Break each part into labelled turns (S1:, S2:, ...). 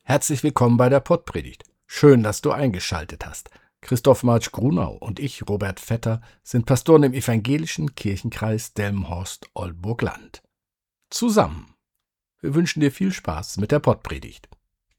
S1: Herzlich willkommen bei der Pottpredigt. Schön, dass du eingeschaltet hast. Christoph Marsch Grunau und ich, Robert Vetter, sind Pastoren im evangelischen Kirchenkreis Delmenhorst-Oldenburg-Land. Zusammen. Wir wünschen dir viel Spaß mit der Pottpredigt.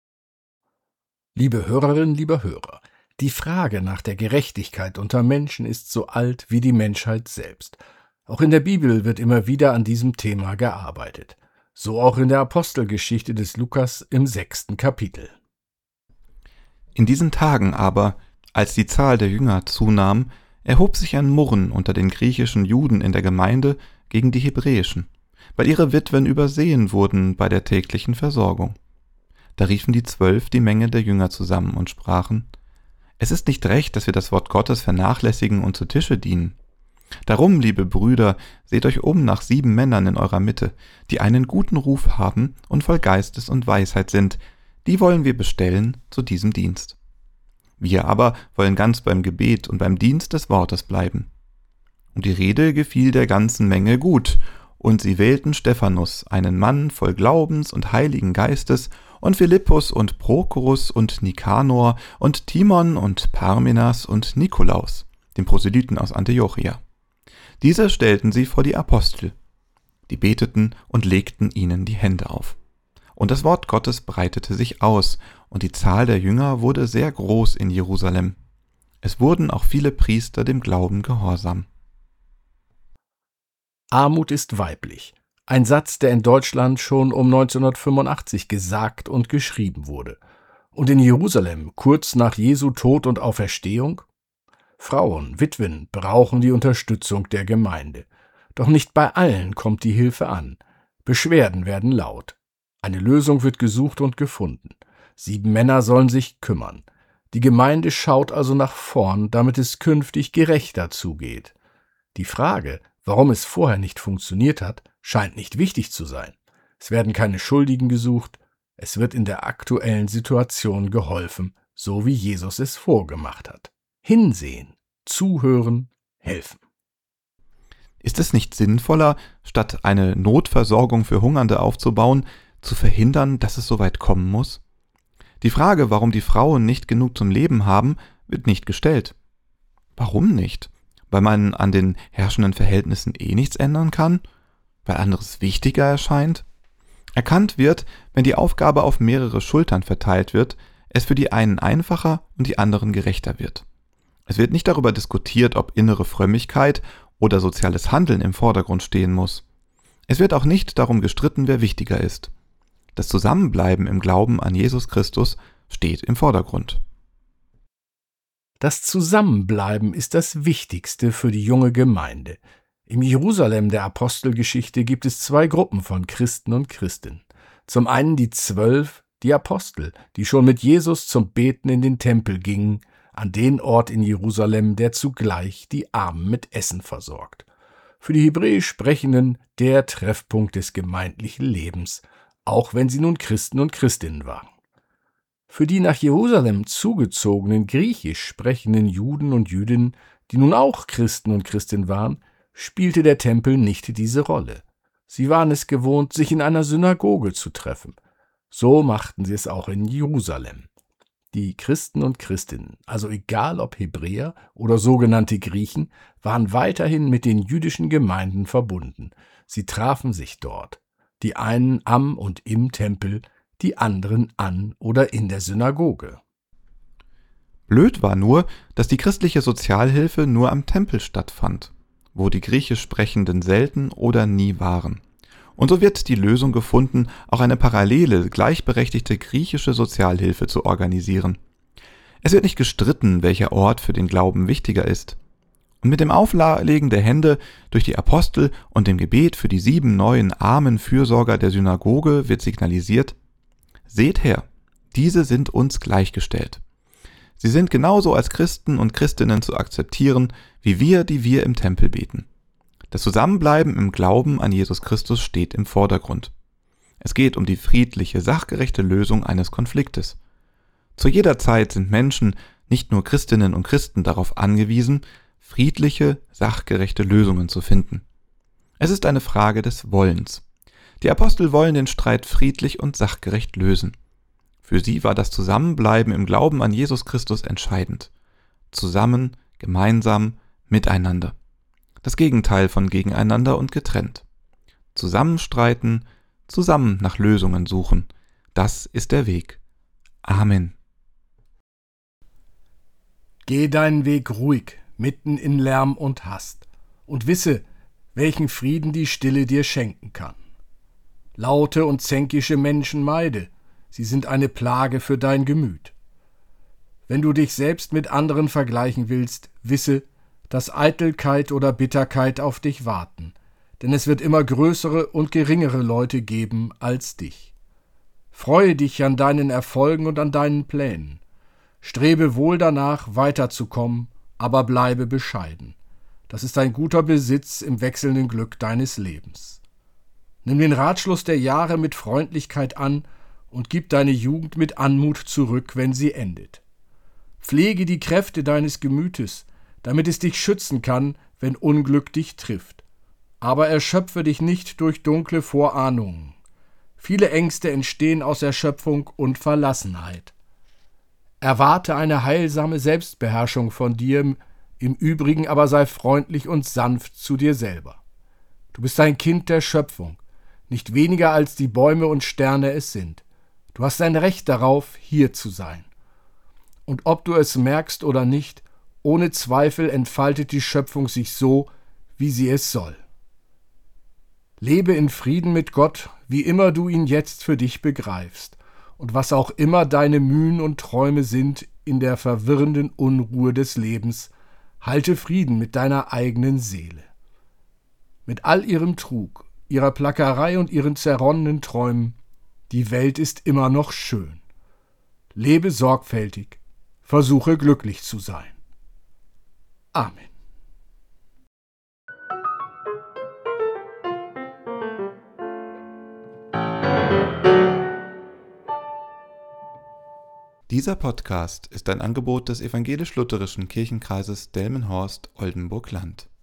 S1: Liebe Hörerinnen, lieber Hörer, die Frage nach der Gerechtigkeit unter Menschen ist so alt wie die Menschheit selbst. Auch in der Bibel wird immer wieder an diesem Thema gearbeitet. So auch in der Apostelgeschichte des Lukas im 6. Kapitel.
S2: In diesen Tagen aber, als die Zahl der Jünger zunahm, erhob sich ein Murren unter den griechischen Juden in der Gemeinde gegen die hebräischen, weil ihre Witwen übersehen wurden bei der täglichen Versorgung. Da riefen die 12 die Menge der Jünger zusammen und sprachen: Es ist nicht recht, dass wir das Wort Gottes vernachlässigen und zu Tische dienen. Darum, liebe Brüder, seht euch um nach 7 Männern in eurer Mitte, die einen guten Ruf haben und voll Geistes und Weisheit sind. Die wollen wir bestellen zu diesem Dienst. Wir aber wollen ganz beim Gebet und beim Dienst des Wortes bleiben. Und die Rede gefiel der ganzen Menge gut, und sie wählten Stephanus, einen Mann voll Glaubens und Heiligen Geistes, und Philippus und Prochorus und Nikanor und Timon und Parmenas und Nikolaus, den Proselyten aus Antiochia. Diese stellten sie vor die Apostel. Die beteten und legten ihnen die Hände auf. Und das Wort Gottes breitete sich aus, und die Zahl der Jünger wurde sehr groß in Jerusalem. Es wurden auch viele Priester dem Glauben gehorsam.
S1: Armut ist weiblich. Ein Satz, der in Deutschland schon um 1985 gesagt und geschrieben wurde. Und in Jerusalem, kurz nach Jesu Tod und Auferstehung? Frauen, Witwen brauchen die Unterstützung der Gemeinde. Doch nicht bei allen kommt die Hilfe an. Beschwerden werden laut. Eine Lösung wird gesucht und gefunden. 7 Männer sollen sich kümmern. Die Gemeinde schaut also nach vorn, damit es künftig gerechter zugeht. Die Frage, warum es vorher nicht funktioniert hat, scheint nicht wichtig zu sein. Es werden keine Schuldigen gesucht. Es wird in der aktuellen Situation geholfen, so wie Jesus es vorgemacht hat. Hinsehen, zuhören, helfen.
S2: Ist es nicht sinnvoller, statt eine Notversorgung für Hungernde aufzubauen, zu verhindern, dass es so weit kommen muss? Die Frage, warum die Frauen nicht genug zum Leben haben, wird nicht gestellt. Warum nicht? Weil man an den herrschenden Verhältnissen nichts ändern kann? Weil anderes wichtiger erscheint? Erkannt wird, wenn die Aufgabe auf mehrere Schultern verteilt wird, es für die einen einfacher und die anderen gerechter wird. Es wird nicht darüber diskutiert, ob innere Frömmigkeit oder soziales Handeln im Vordergrund stehen muss. Es wird auch nicht darum gestritten, wer wichtiger ist. Das Zusammenbleiben im Glauben an Jesus Christus steht im Vordergrund.
S1: Das Zusammenbleiben ist das Wichtigste für die junge Gemeinde. Im Jerusalem der Apostelgeschichte gibt es 2 Gruppen von Christen und Christinnen. Zum einen die 12, die Apostel, die schon mit Jesus zum Beten in den Tempel gingen, an den Ort in Jerusalem, der zugleich die Armen mit Essen versorgt. Für die Hebräisch Sprechenden der Treffpunkt des gemeindlichen Lebens, auch wenn sie nun Christen und Christinnen waren. Für die nach Jerusalem zugezogenen griechisch sprechenden Juden und Jüdinnen, die nun auch Christen und Christinnen waren, spielte der Tempel nicht diese Rolle. Sie waren es gewohnt, sich in einer Synagoge zu treffen. So machten sie es auch in Jerusalem. Die Christen und Christinnen, also egal ob Hebräer oder sogenannte Griechen, waren weiterhin mit den jüdischen Gemeinden verbunden. Sie trafen sich dort. Die einen am und im Tempel, die anderen an oder in der Synagoge.
S2: Blöd war nur, dass die christliche Sozialhilfe nur am Tempel stattfand, wo die griechisch Sprechenden selten oder nie waren. Und so wird die Lösung gefunden, auch eine parallele, gleichberechtigte griechische Sozialhilfe zu organisieren. Es wird nicht gestritten, welcher Ort für den Glauben wichtiger ist. Und mit dem Auflegen der Hände durch die Apostel und dem Gebet für die 7 neuen armen Fürsorger der Synagoge wird signalisiert: Seht her, diese sind uns gleichgestellt. Sie sind genauso als Christen und Christinnen zu akzeptieren, wie wir, die wir im Tempel beten. Das Zusammenbleiben im Glauben an Jesus Christus steht im Vordergrund. Es geht um die friedliche, sachgerechte Lösung eines Konfliktes. Zu jeder Zeit sind Menschen, nicht nur Christinnen und Christen, darauf angewiesen, friedliche, sachgerechte Lösungen zu finden. Es ist eine Frage des Wollens. Die Apostel wollen den Streit friedlich und sachgerecht lösen. Für sie war das Zusammenbleiben im Glauben an Jesus Christus entscheidend. Zusammen, gemeinsam, miteinander. Das Gegenteil von gegeneinander und getrennt. Zusammenstreiten, zusammen nach Lösungen suchen. Das ist der Weg. Amen.
S1: Geh deinen Weg ruhig, mitten in Lärm und Hast, und wisse, welchen Frieden die Stille dir schenken kann. Laute und zänkische Menschen meide, sie sind eine Plage für dein Gemüt. Wenn du dich selbst mit anderen vergleichen willst, wisse, dass Eitelkeit oder Bitterkeit auf dich warten, denn es wird immer größere und geringere Leute geben als dich. Freue dich an deinen Erfolgen und an deinen Plänen. Strebe wohl danach, weiterzukommen, aber bleibe bescheiden. Das ist ein guter Besitz im wechselnden Glück deines Lebens. Nimm den Ratschluss der Jahre mit Freundlichkeit an und gib deine Jugend mit Anmut zurück, wenn sie endet. Pflege die Kräfte deines Gemütes, damit es dich schützen kann, wenn Unglück dich trifft. Aber erschöpfe dich nicht durch dunkle Vorahnungen. Viele Ängste entstehen aus Erschöpfung und Verlassenheit. Erwarte eine heilsame Selbstbeherrschung von dir, im Übrigen aber sei freundlich und sanft zu dir selber. Du bist ein Kind der Schöpfung, nicht weniger als die Bäume und Sterne es sind. Du hast ein Recht darauf, hier zu sein. Und ob du es merkst oder nicht, ohne Zweifel entfaltet die Schöpfung sich so, wie sie es soll. Lebe in Frieden mit Gott, wie immer du ihn jetzt für dich begreifst, und was auch immer deine Mühen und Träume sind in der verwirrenden Unruhe des Lebens, halte Frieden mit deiner eigenen Seele. Mit all ihrem Trug, ihrer Plackerei und ihren zerronnenen Träumen, die Welt ist immer noch schön. Lebe sorgfältig, versuche glücklich zu sein. Amen.
S2: Dieser Podcast ist ein Angebot des evangelisch-lutherischen Kirchenkreises Delmenhorst-Oldenburg-Land.